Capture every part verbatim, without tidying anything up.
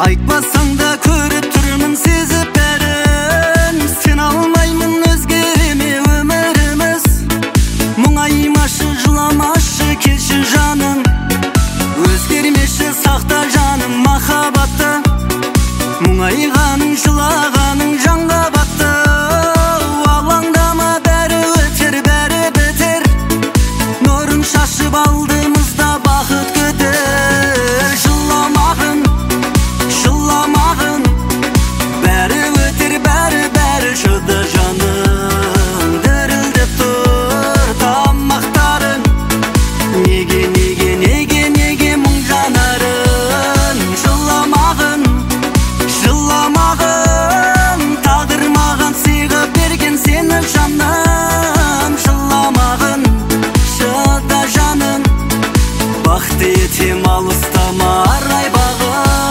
Айтпасаң да көріп тұрмын сезіп бәрін. Сен алмаймын өзгереме өміріміз. Мұңаймашы жыламашы келші жаным. Өзгермеші сақта жаным махаббатты. Мұңайғаның жылағаның жанға батты. Алаңдама бәрі өтер бәрі бітер. Нұрын шашып алдымызда бақыт күтер. Жыламағын жыламағын бәрі өтер бәрі бәрі шыда жаным. Дірілдеп тұр тамақтарың. Неге неге неге неге мұң жанарын. Жыламағын жыламағын тағдыр маған сыйға берген сені жаным. Жыламағын шыда жаным. Бақты етем алыстама арай бағым.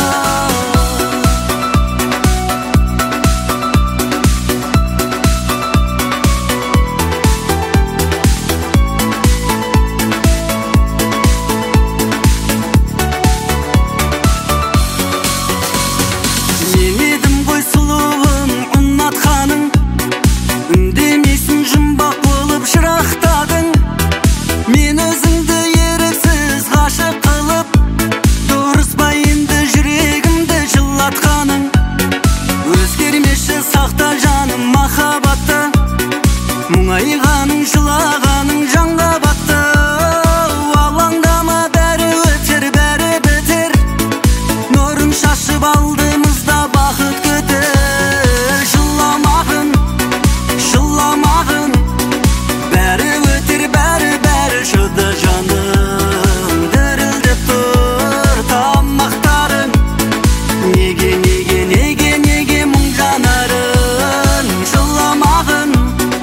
Мен едім ғой сұлуым ұнатқаның. Үндемейсің жұмбақ болып шырақтадың. Мен өзіңді еріксіз ғашық қылып, дұрыс па енді жүрегімді жылатқаның. Өзгермеші сақта жаным махаббатты. Мұңайғаның жылағаның жанға батты. Алаңдама бәрі өтер бәрі бітер. Нұрын шашып алдымызда бақыт күтер. Жыламағын жыламағын бәрі өтер бәрі бәрі шыда жаным. Дірілдеп тұр тамақтарың. Неге неге неге неге мұң жанарын. Жыламағын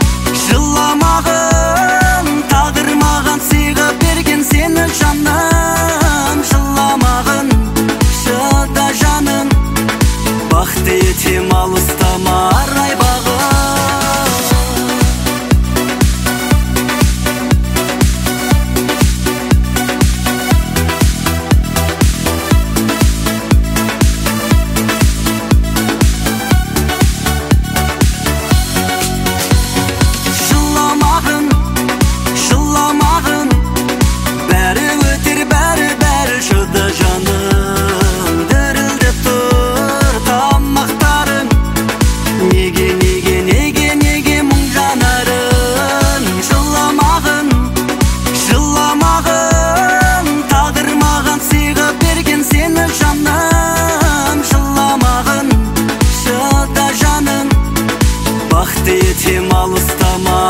жыламағын тағдыр маған сыйға берген сені жаным. Жыламағын шыда жаным. Бақты етем алыстама арай бағым. Жыламағын жыламағын бәрі өтер бәрі бәрі шыда жаным. Дірілдеп тұр тамақтарың. Неге неге неге неге мұң жанарын. Жыламағын жыламағын тағдыр маған сыйға берген сені жаным. Жыламағын шыда жаным. Бақты етем алыстама